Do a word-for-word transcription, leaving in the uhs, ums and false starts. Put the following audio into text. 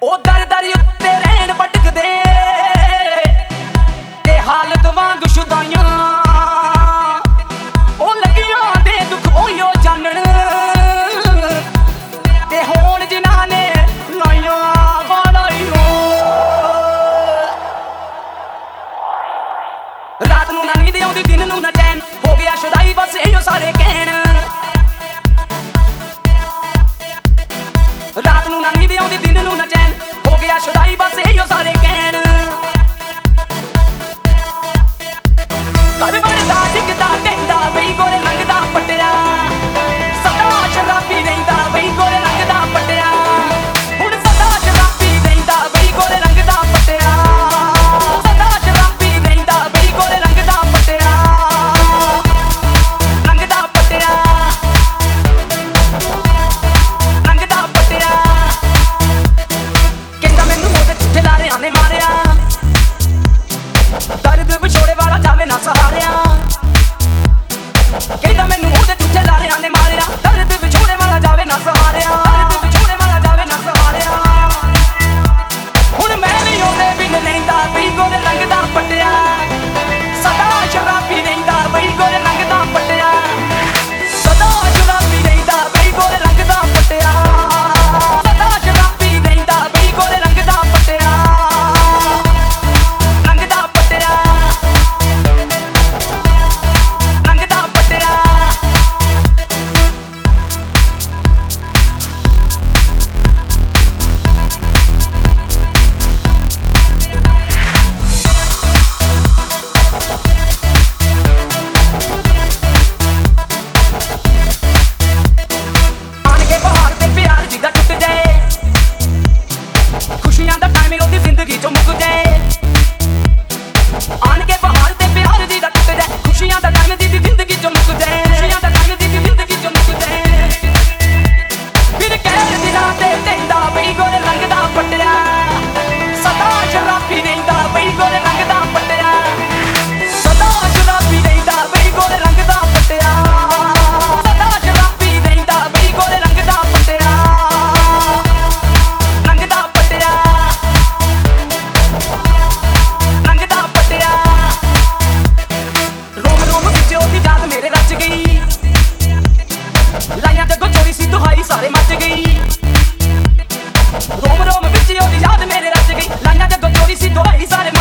ਉਹ ਦਰ ਦਰ ਉੱਤੇ ਰਹਿਣ ਭਟਕਦੇ ਤੇ ਹਾਲਤ ਵਾਂਗ ਸ਼ੁਦਾਈਆਂ ਉਹ ਲੱਗੀਆਂ ਦੇ ਦੁੱਖ ਉਹੀਓ ਜਾਣਨ ਤੇ ਹੋਣ ਜਿਨ੍ਹਾਂ ਨੇ ਲਾਈਆਂ ਵਾਲਾਈਓ। ਰਾਤ ਨੂੰ ਨਾ ਨੀਂਦ ਆਉਂਦੀ ਦਿਨ ਨੂੰ ਨਾ ਚੈਨ ਹੋ ਗਿਆ ਸ਼ੁਦਾਈ ਬਸ ਇਹੋ ਸਾਰੇ ਕਹਿਣ। ਰਾਤ ਨੂੰ ਨਾ ਨੀਂਦ ਆਉਂਦੀ ਦਿਨ ਨੂੰ ਨਾ ਚੈਨ ਹੋ ਗਿਆ ਸ਼ੁਦਾਈ ਬਸ ਇਹੋ ਸਾਰੇ ਕਹਿਣ। ਘਰ ਵੜਦਾ ਡਿੱਗਦਾ ਕਹਿੰਦਾ ਬਈ ਗੋਰੇ ਲੰਘਦਾ ਪਟਿਆ ਸਦਾ ਸ਼ਰਾਬੀ ਰਹਿੰਦਾ ਬਈ ਗੋਰੇ ਲੰਘਦਾ ਪਟਿਆ ਹੁਣ ਸਦਾ ਸ਼ਰਾਬੀ ਰਹਿੰਦਾ ਬਈ ਗੋਰੇ ਲੰਘਦਾ ਪਟਿਆ ਸਦਾ ਸ਼ਰਾਬੀ ਰਹਿੰਦਾ ਬਈ ਗੋਰੇ ਲੰਘਦਾ ਪਟਿਆ ਲੰਘਦਾ ਪਟਿਆ ਲੰਘਦਾ ਪਟਿਆ। ਕਹਿੰਦਾ ਮੈਨੂੰ ਉਹਦੇ ਝੂਠੇ ਲਾਰਿਆਂ ਨੇ ਮਾਰਿਆ ਦਰਦ ਵਿਛੋੜੇ ਵਾਲਾ ਜਾਵੇ ਨਾ ਸਹਾਰਿਆ। ਕਹਿੰਦਾ ਮੈਨੂੰ ਉਹਦੇ ਝੂਠੇ ਲਾਰਿਆਂ ਨੇ ਮਾਰਿਆ ਦਰਦ ਵਿਛੋੜੇ ਵਾਲਾ ਜਾਵੇ ਨਾ ਸਹਾਰਿਆ ਦਰਦ ਵਿਛੋੜੇ ਵਾਲਾ ਜਾਵੇ ਨਾ ਸਹਾਰਿਆ। ਹੁਣ ਮੈਂ ਵੀ ਉਹਦੇ ਬਿਨ ਲੈਂਦਾ ਬਈ ਗੋਰੇ ਲੰਘਦਾ ਪਟਿਆ ਸਦਾ ਸ਼ਰਾਬੀ ਰਹਿੰਦਾ ਬਈ ਗੋਰੇ ਲੰਘਦਾ ਪਟਿਆ ਸਦਾ ਸ਼ਰਾਬੀ ਰਹਿੰਦਾ ਬਈ ਗੋਰੇ ਲੰਘਦਾ ਪਟਿਆ ਸਦਾ ਸ਼ਰਾਬੀ ਰਹਿੰਦਾ ਬਈ ਗੋਰੇ ਲੰਘਦਾ ਪਟਿਆ ਲੰਘਦਾ ਪਟਿਆ ਲੰਘਦਾ ਪਟਿਆ। ਆਣ ਕੇ ਬਹਾਰ ਤੇ ਪਿਆਰ ਜਿੱਦਾਂ ਟੁੱਟ ਜਾਏ ਖੁਸ਼ੀਆਂ ਦਾ ਟਾਈਮ ਉਹਦੀ ਜ਼ਿੰਦਗੀ ਚੋਂ ਮੁੱਕ ਜਾਏ। ਆਣ ਕੇ ਬਹਾਰ ਤੇ ਪਿਆਰ ਜਿੱਦਾਂ ਟੁੱਟ ਜਾਏ ਖੁਸ਼ੀਆਂ ਦਾ ਟਾਈਮ ਦੀ ਜ਼ਿੰਦਗੀ ਚੋਂ ਮੁੱਕ ਜਾਏ ਖੁਸ਼ੀਆਂ ਦਾ ਟਾਈਮ ਦੀ ਜ਼ਿੰਦਗੀ ਚੋਂ ਮੁੱਕ ਜਾਏ। ਫਿਰ ਕਹਿ ਦਿਲਾਂ ਤੇ ਕਹਿੰਦਾ ਬਈ ਗੋਰੇ ਲੰਘਦਾ ਪਟਿਆ ਸਦਾ ਸ਼ਰਾਬੀ ਰਹਿੰਦਾ ਬਈ ਗੋਰੇ ਲੰਘਦਾ ਪਟਿਆ ਸਦਾ ਸ਼ਰਾਬੀ ਰਹਿੰਦਾ ਬਈ ਗੋਰੇ ਲੰਘਦਾ ਪਟਿਆ ਸਦਾ ਸ਼ਰਾਬੀ ਰਹਿੰਦਾ ਬਈ ਗੋਰੇ ਲੰਘਦਾ ਪਟਿਆ ਲੰਘਦਾ ਪਟਿਆ ਲੰਘਦਾ ਪਟਿਆ। ਰੋਮ ਰੋਮ ਵਿੱਚ ਉਹਦੀ ਯਾਦ ਮੇਰੇ ਰਚ ਗਈ ਲਾਈਆਂ ਜੱਗੋਂ ਚੋਰੀ ਸੀ ਦੁਹਾਈ ਸਾਰੇ ਮੱਚ ਗਈ। ਰੋਮ ਰੋਮ ਵਿੱਚ ਉਹਦੀ ਯਾਦ ਮੇਰੇ ਰਚ ਗਈ ਲਾਈਆਂ ਜੱਗੋਂ ਚੋਰੀ ਸੀ ਦੁਹਾਈ ਸਾਰੇ